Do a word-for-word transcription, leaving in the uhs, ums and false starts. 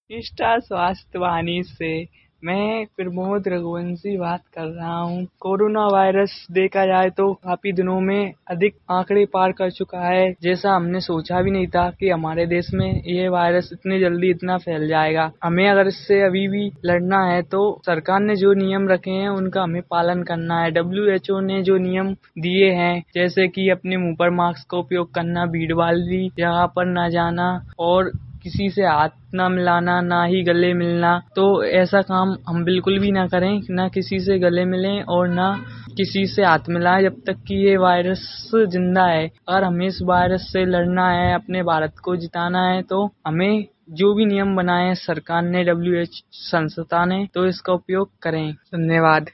Star स्वास्थ्य वाहिनी से मैं प्रमोद रघुवंशी बात कर रहा हूँ। कोरोना वायरस देखा जाए तो काफी दिनों में अधिक आंकड़े पार कर चुका है, जैसा हमने सोचा भी नहीं था कि हमारे देश में ये वायरस इतनी जल्दी इतना फैल जाएगा। हमें अगर इससे अभी भी लड़ना है तो सरकार ने जो नियम रखे हैं उनका हमें पालन करना है। डब्ल्यू एच ओ ने जो नियम दिए हैं, जैसे कि अपने मुंह पर मास्क का उपयोग करना, भीड़ वाली जगह पर न जाना और किसी से हाथ ना मिलाना, ना ही गले मिलना, तो ऐसा काम हम बिल्कुल भी ना करें, ना किसी से गले मिलें और ना किसी से हाथ मिलाएं जब तक कि ये वायरस जिंदा है। अगर हमें इस वायरस से लड़ना है, अपने भारत को जिताना है, तो हमें जो भी नियम बनाए हैं सरकार ने, डब्ल्यू एच संस्था ने, तो इसका उपयोग करें। धन्यवाद।